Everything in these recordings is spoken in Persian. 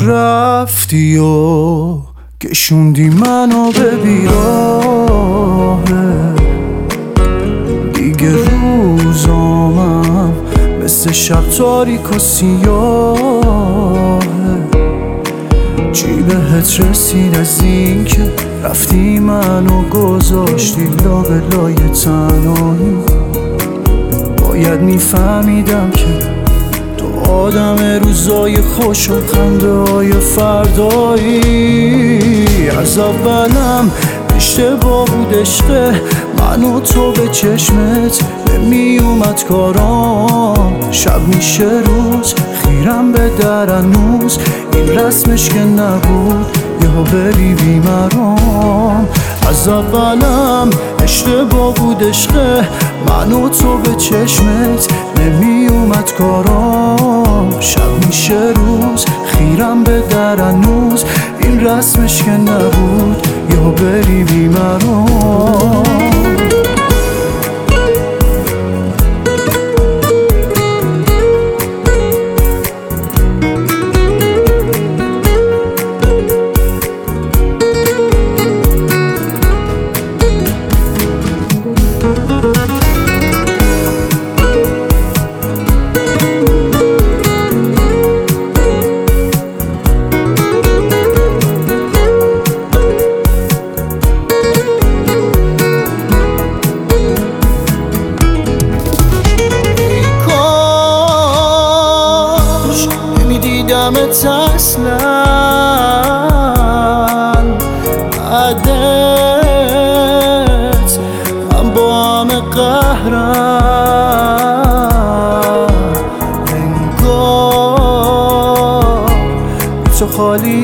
رفتی و کشوندی منو به بیراه، دیگه روزامم مثل شب تاریک و سیاه. چی بهت رسید از این که رفتی منو گذاشتی لابلای تنهایی؟ باید میفهمیدم که تو آدم روزای خوش و خنده های فردایی. از اولم اشتباه بود عشقه من و تو، به چشمت نمی اومد کارام. شب میشه روز خیرم به در هنوز، این رسمش که نبود یهو بری بیمرام. از اولم اشتباه بود عشقه من و تو، به چشمت نمی اومد کارام. شب میشه روز خیرم به در هنوز، این رسمش که نبود یهو بری بیمرام. نمیدیدمت اصلا، بعدت من با همه قهرم. انگار تو خالی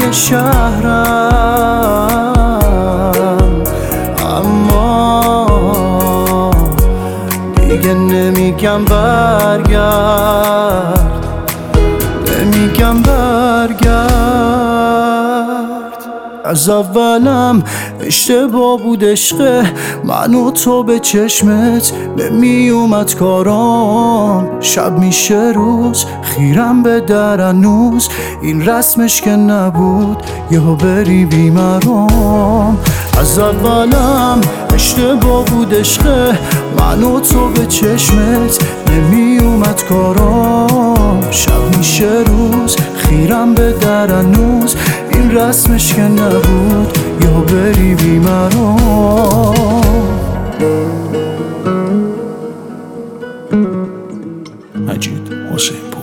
شهرم، اما دیگه نمیگم برگرد، نمیگم برگرد. از اولم اشتباه بود عشقه من و تو، به چشمت نمی اومد کارام. شب میشه روز خیرم به در هنوز، این رسمش که نبود یهو بری بیمرام. از اولم اشتباه بود عشقه من و تو، به چشمت نمی اومد کارام. شب میشه روز خیرم به در هنوز، این رسمش که نبود یهو بری بیمرام. مجید حسین پور.